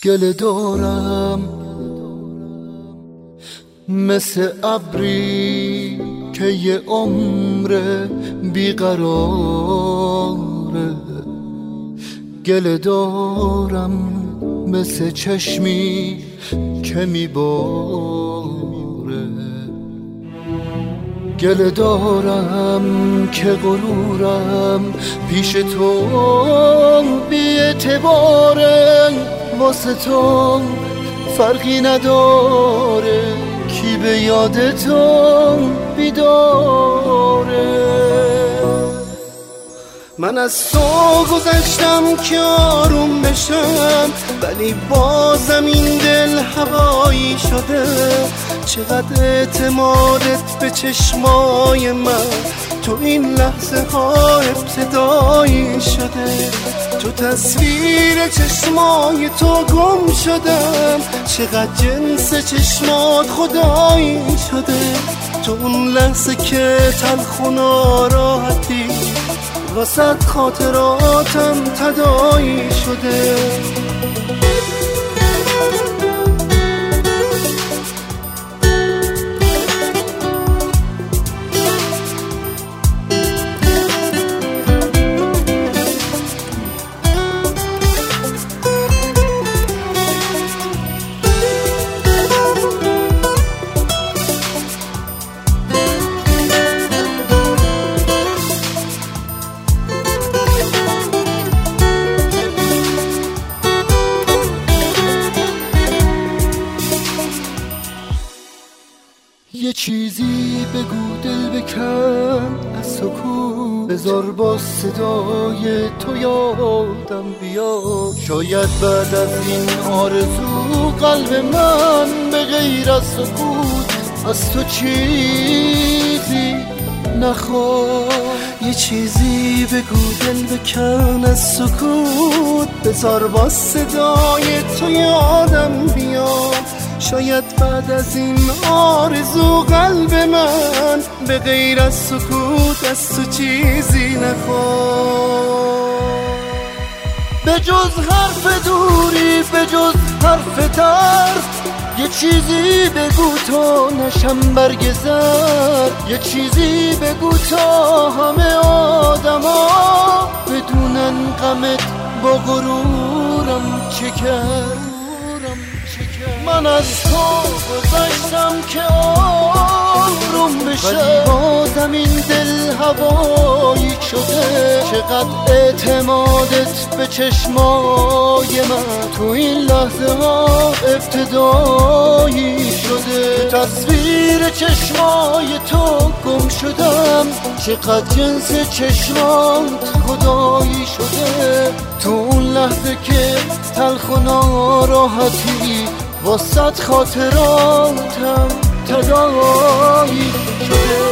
گله دارم مثل ابری که یه عمر بیقراره، گله دارم مثل چشمی که میباره، گله دارم که غرورم پیش تو بی اعتباره، واسه تو فرقی نداره کی به یاد تو بیداره. من از تو گذشتم که آروم بشم، ولی بازم این دل هوایی شده. چقدر اعتمادت به چشمای من تو این لحظه ها ابتدایی شده. تو تصویر چشمای تو گم شدم، چقدر جنس چشمات خدایی شده. تو اون لحظه که تلخ و ناراحتی واسه خاطراتم تداعی شده. یه چیزی بگو دل بکن از سکوت، بذار با صدای تو یادم بیاد. شاید بعد از این آرزو قلب من به غیر از سکوت از تو چیزی نخواد. یه چیزی بگو دل بکن از سکوت، بذار با صدای تو یادم بیاد. شاید بعد از این آرزو قلب من به غیر از سکوت از تو چیزی نخواد. به جز حرف دوری، به جز حرف ترس، یه چیزی بگو تا نشم برگ زرد. یه چیزی بگو تا همه آدما بدونن غمت با غرورم چه کرد. من از تو گذشتم که آروم بشه، ولی بازم این دل هوایی شده. چقدر اعتمادت به چشمای من تو این لحظه ها ابتدایی شده. تصویر چشمای تو گم شدم، چقدر جنس چشمات خدایی شده. تو اون لحظه که تلخ و ناراحتی واسه خاطراتم تداعی شده.